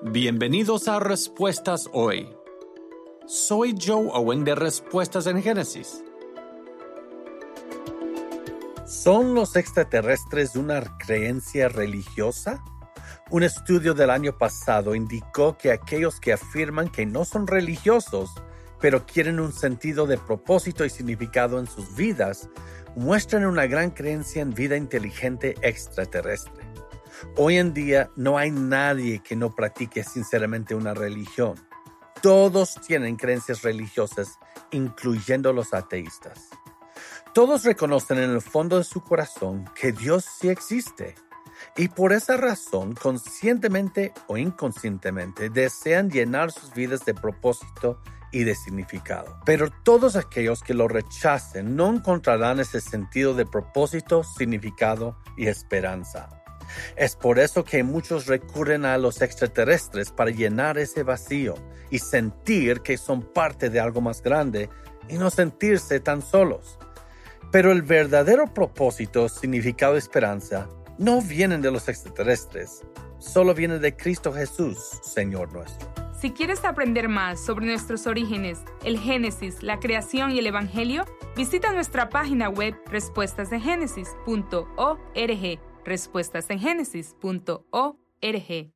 Bienvenidos a Respuestas Hoy. Soy Joe Owen de Respuestas en Génesis. ¿Son los extraterrestres una creencia religiosa? Un estudio del año pasado indicó que aquellos que afirman que no son religiosos, pero quieren un sentido de propósito y significado en sus vidas, muestran una gran creencia en vida inteligente extraterrestre. Hoy en día no hay nadie que no practique sinceramente una religión. Todos tienen creencias religiosas, incluyendo los ateístas. Todos reconocen en el fondo de su corazón que Dios sí existe. Y por esa razón, conscientemente o inconscientemente, desean llenar sus vidas de propósito y de significado. Pero todos aquellos que lo rechacen no encontrarán ese sentido de propósito, significado y esperanza. Es por eso que muchos recurren a los extraterrestres para llenar ese vacío y sentir que son parte de algo más grande y no sentirse tan solos. Pero el verdadero propósito, significado y esperanza no vienen de los extraterrestres, solo vienen de Cristo Jesús, Señor nuestro. Si quieres aprender más sobre nuestros orígenes, el Génesis, la creación y el Evangelio, visita nuestra página web respuestasengenesis.org. respuestasengenesis.org